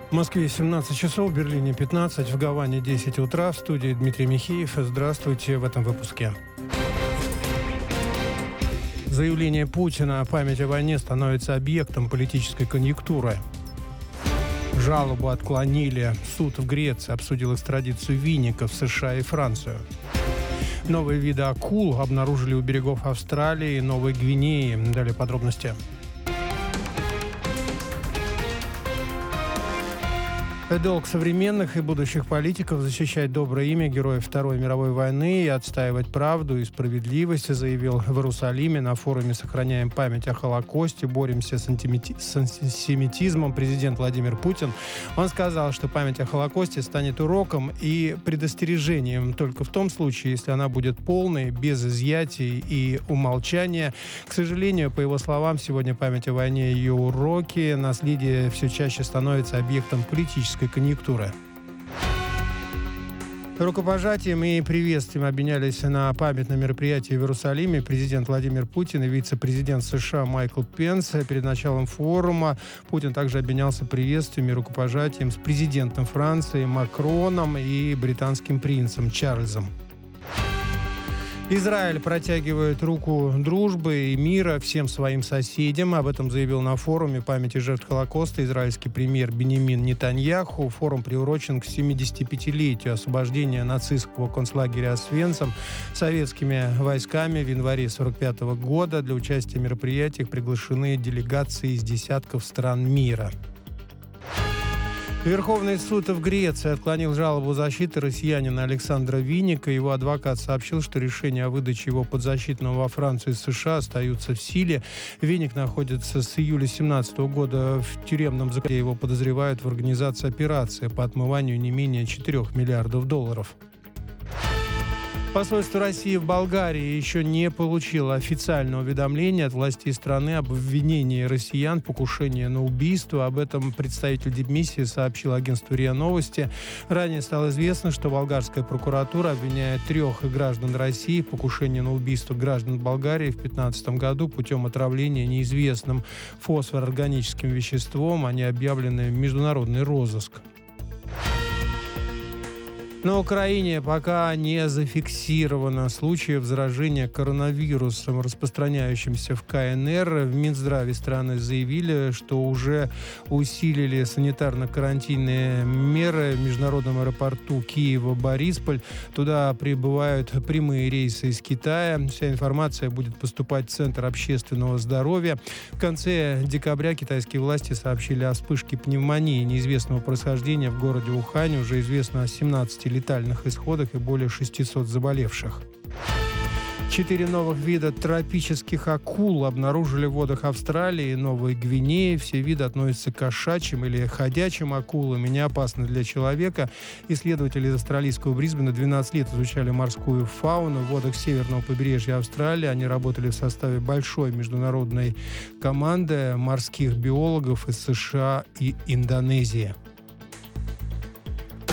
В Москве 17 часов, в Берлине 15, в Гаване 10 утра. В студии Дмитрий Михеев. Здравствуйте в этом выпуске. Заявление Путина о памяти о войне становится объектом политической конъюнктуры. Жалобу отклонили. Суд в Греции обсудил экстрадицию Винника в США и Францию. Новые виды акул обнаружили у берегов Австралии и Новой Гвинеи. Далее подробности. Долг современных и будущих политиков защищать доброе имя героев Второй мировой войны и отстаивать правду и справедливость, заявил в Иерусалиме на форуме «Сохраняем память о Холокосте, боремся с антисемитизмом» президент Владимир Путин. Он сказал, что память о Холокосте станет уроком и предостережением только в том случае, если она будет полной, без изъятий и умолчания. К сожалению, по его словам, сегодня память о войне и ее уроки, наследие все чаще становится объектом политической конъюнктуры. Рукопожатием и приветствием обменялись на памятном мероприятии в Иерусалиме президент Владимир Путин и вице-президент США Майкл Пенс. Перед началом форума Путин также обменялся приветствием и рукопожатием с президентом Франции Макроном и британским принцем Чарльзом. Израиль протягивает руку дружбы и мира всем своим соседям. Об этом заявил на форуме памяти жертв Холокоста израильский премьер Биньямин Нетаньяху. Форум приурочен к 75-летию освобождения нацистского концлагеря Освенцим советскими войсками в январе 1945 года. Для участия в мероприятиях приглашены делегации из десятков стран мира. Верховный суд в Греции отклонил жалобу защиты россиянина Александра Винника. Его адвокат сообщил, что решения о выдаче его подзащитного во Францию и США остаются в силе. Винник находится с июля 2017 года в тюремном заключении. Его подозревают в организации операции по отмыванию не менее $4 миллиардов. Посольство России в Болгарии еще не получило официального уведомления от властей страны об обвинении россиян в покушении на убийство. Об этом представитель дипмиссии сообщил агентству РИА Новости. Ранее стало известно, что болгарская прокуратура обвиняет 3 граждан России в покушении на убийство граждан Болгарии в 2015 году путем отравления неизвестным фосфорорганическим веществом. Они объявлены в международный розыск. На Украине пока не зафиксировано случаев заражения коронавирусом, распространяющимся в КНР. В Минздраве страны заявили, что уже усилили санитарно-карантинные меры в международном аэропорту Киева-Борисполь. Туда прибывают прямые рейсы из Китая. Вся информация будет поступать в Центр общественного здоровья. В конце декабря китайские власти сообщили о вспышке пневмонии неизвестного происхождения в городе Ухане. Уже известно о 17 летальных исходах и более 600 заболевших. 4 новых вида тропических акул обнаружили в водах Австралии и Новой Гвинеи. Все виды относятся к кошачьим или ходячим акулам и не опасны для человека. Исследователи из австралийского Брисбена 12 лет изучали морскую фауну в водах северного побережья Австралии. Они работали в составе большой международной команды морских биологов из США и Индонезии.